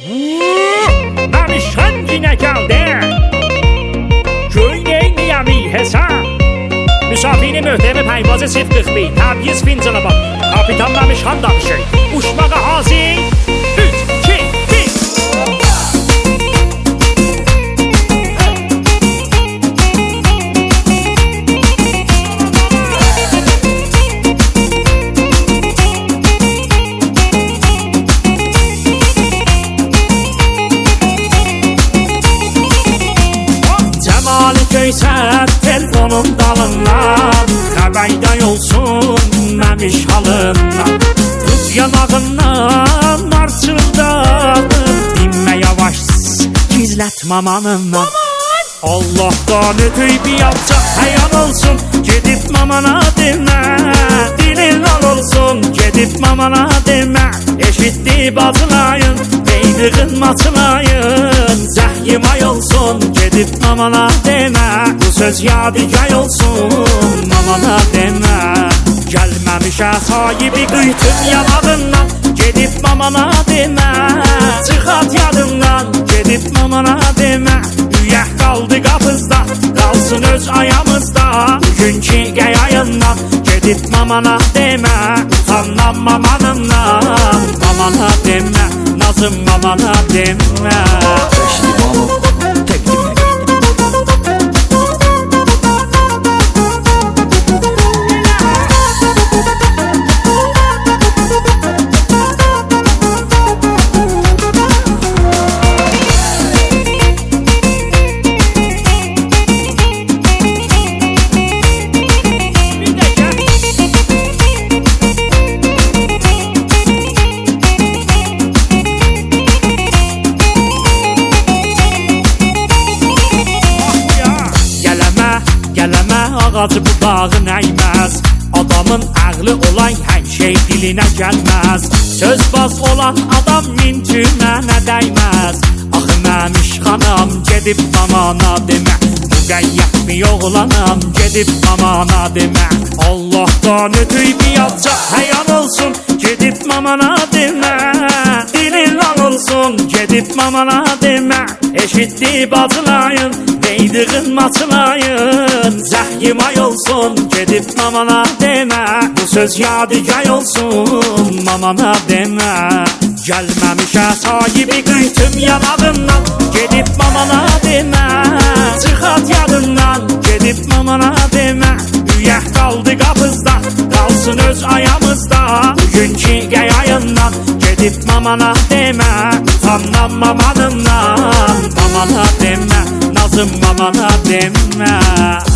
Məmişən yenə gəldi. Göy neyniyəmi hesab. Müsafiri möhtəmi pəyvazı 041 təbyiz fincanı bak. Kapitan Məmişən danışır. Uçmağa hazır. 3, 2, 1. Göysət telefonun dalından xəbərdə olsun məmiş halından. Tut yanağından marçıldadım. Dinmə yavaş gizlət mamanından. Allah'tan ötüy bir yapacaq həyan olsun. Gedib mamana demə. Dilin al olsun. Gedib mamana demə. Eşitdi bacılayın. Deydiğin maçılayın. Zəhyim ay olsun. Gedib mamana demə. Bu söz yadigar olsun. Mamana demə. Gəlməmişə sahibi qıytım yanağından. Gedib mamana demə. Çıxat yadından. Gedib mamana demə. Üyək qaldı qapızda. Qalsın öz ayağımızda. Bugünkü qəyayından. Gedib mamana demə. Utandan mamanından. Mamana demə. Nazım mamana demə. Ağacı budağın əyməz. Adamın ağlı olan hər şey dilinə gəlməz. Sözbaz olan adam mintümənə dəyməz. Axı Məmiş xanam gedib mamana demə. Müqəyyət bir oğlanam gedib mamana demə. Allah'tan ötüy bir yapacaq həyan olsun. Gedib mamana demə. Dilin lan olsun. Gedib mamana demə. Eşitdi bacılayın. Deydiğin maçılayın. Zəhyim ay olsun. Gedib mamana demə. Bu söz yadigar olsun. Mamana demə. Gəlməmişə sahibi qıytım yanağından. Gedib mamana demə. Çıxat yadından. Gedib mamana demə. Üyək qaldı qapızda. Qalsın öz ayağımızda. Bugünkü qəyayından. Gedib mamana demə. Utandan mamanından. Mamana demə. Nazım mamana demə.